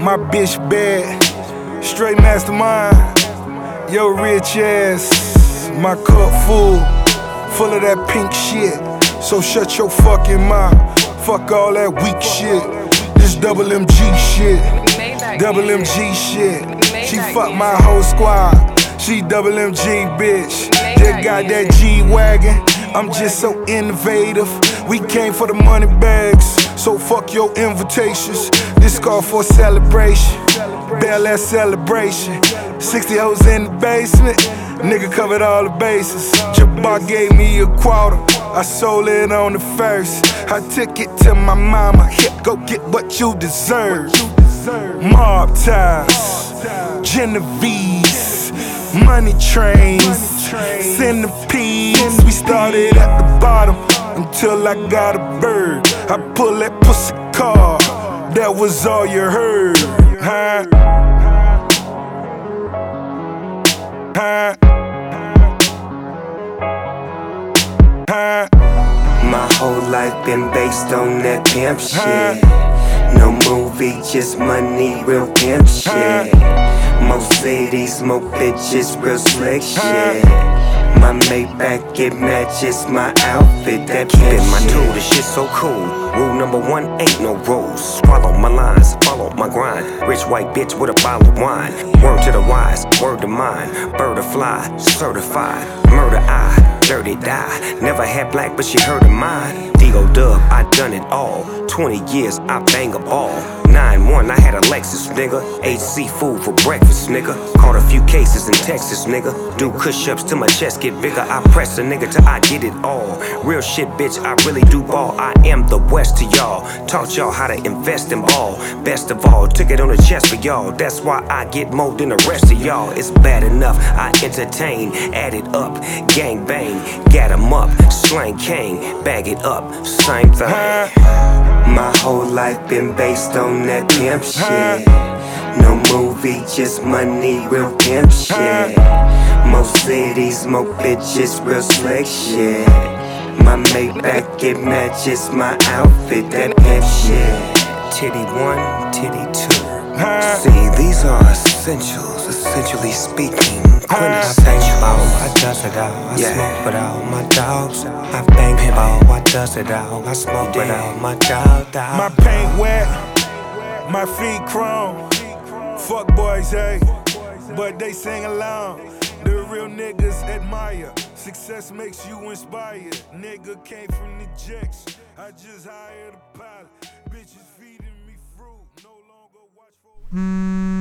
My bitch bad, straight mastermind. Yo, rich ass, my cup full of that pink shit. So shut your fucking mouth, fuck all that weak shit. This double MG shit, double MG shit. She fuck my whole squad, she double MG bitch. Just got that G-Wagon, I'm just so innovative. We came for the money bags, so fuck your invitations. This call for celebration, Bel Air celebration. 60 hoes in the basement, nigga covered all the bases. Jabbar gave me a quarter, I sold it on the first. I took it to my mama, here, go get what you deserve. Mob ties, Genovese, money trains, centipedes. We started at the bottom until I got a bird. I pull that pussy car, that was all you heard. Huh? Huh? Huh? My whole life been based on that pimp shit. No movie, just money, real pimp shit. More cities, more bitches, real slick shit. My Maybach, it matches my outfit, that pimp my shit. tool, this shit so cool. Rule number one, ain't no rules. Swallow my lines, follow my grind. Rich white bitch with a bottle of wine. Word to the wise, word to mine. Bird to fly, certified. Murder eye, dirty die. Never had black, but she heard of mine. D.O. Dub, I done it all. 20 years, I bang a ball. 9-1, I had a Lexus, nigga. Ate seafood for breakfast, nigga. Caught a few cases in Texas, nigga. Do push-ups till my chest get bigger. I press a nigga till I get it all. Real shit, bitch, I really do ball. I am the West to y'all. Taught y'all how to invest in ball. Best of all, took it on the chest for y'all. That's why I get more than the rest of y'all. It's bad enough, I entertain. Add it up, gang bang. Gat 'em up, slang cane. Bag it up, same thing. My whole life been based on that pimp shit. No movie, just money, real pimp shit. More cities, more bitches, real slick shit. My Maybach, it matches my outfit, that pimp shit. Titty 1, titty 2. See, these are essentials, essentially speaking. Quintessential. I does it all, I smoke without my dogs. I bang ball, I does it all, I smoke without my dog. My paint wet, my feet chrome. Fuck boys, hey, but they sing along. The real niggas admire. Success makes you inspired. Nigga came from the jacks, I just hired a pilot. Bitches feeding me fruit, no longer watch for